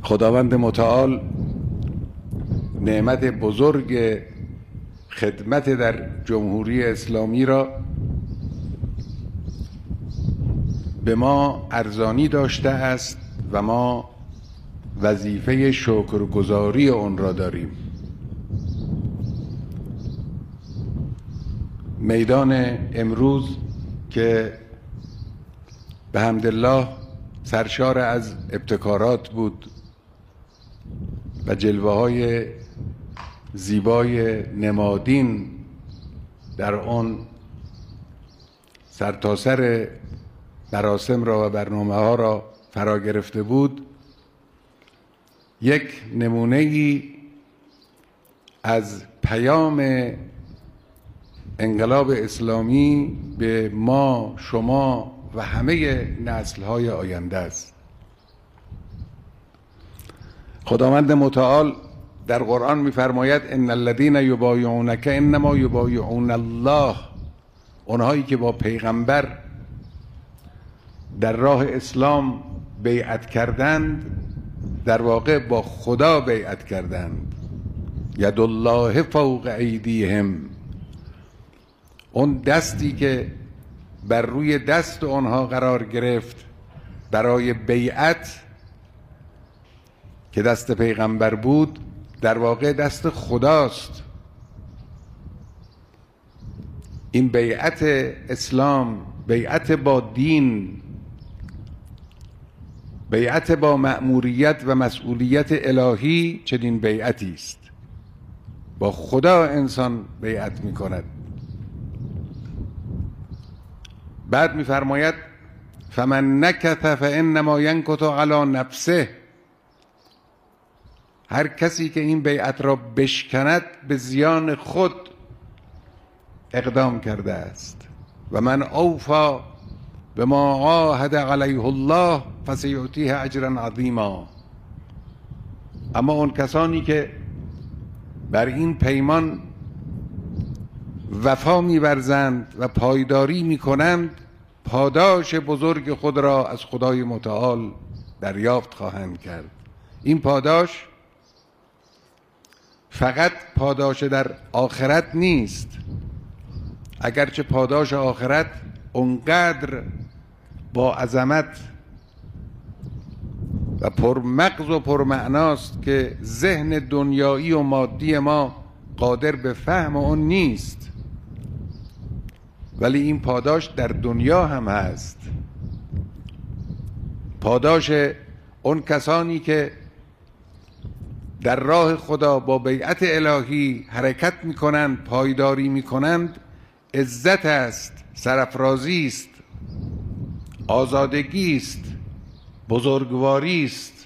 خداوند متعال نعمت بزرگ خدمت در جمهوری اسلامی را به ما ارزانی داشته است و ما وظیفه شکرگزاری آن را داریم. میدان امروز که به حمدالله سرشار از ابتکارات بود و جلوه‌های زیبای نمادین در آن سرتاسر مراسم را و برنامه‌ها را فرا گرفته بود، یک نمونه‌ای از پیام انقلاب اسلامی به ما، شما و همه نسل‌های آینده است. خداوند متعال در قرآن می‌فرماید ان الذين یبایعونک انما یبایعون الله. اونهایی که با پیغمبر در راه اسلام بیعت کردند در واقع با خدا بیعت کردند. ید الله فوق ایدیهم. اون دستی که بر روی دست آنها قرار گرفت برای بیعت که دست پیغمبر بود، در واقع دست خداست. این بیعت اسلام، بیعت با دین، بیعت با مأموریت و مسئولیت الهی چنین بیعتی است. با خدا انسان بیعت می کند. بعد می فرماید فمن نکث فانما ینکث علی نفسه. هر کسی که این بیعت را بشکند به زیان خود اقدام کرده است. و من اوفی بما عاهد علیه الله فسیؤتیه اجرا عظیما. اما اون کسانی که بر این پیمان وفا می‌ورزند و پایداری می‌کنند، پاداش بزرگ خود را از خدای متعال دریافت خواهند کرد. این پاداش فقط پاداش در آخرت نیست، اگرچه پاداش آخرت اونقدر با عظمت و پرمغز و پرمعناست که ذهن دنیایی و مادی ما قادر به فهم اون نیست، ولی این پاداش در دنیا هم هست. پاداش اون کسانی که در راه خدا با بیعت الهی حرکت میکنند، پایداری میکنند، عزت است، سرافرازی است، آزادگی است، بزرگواری است.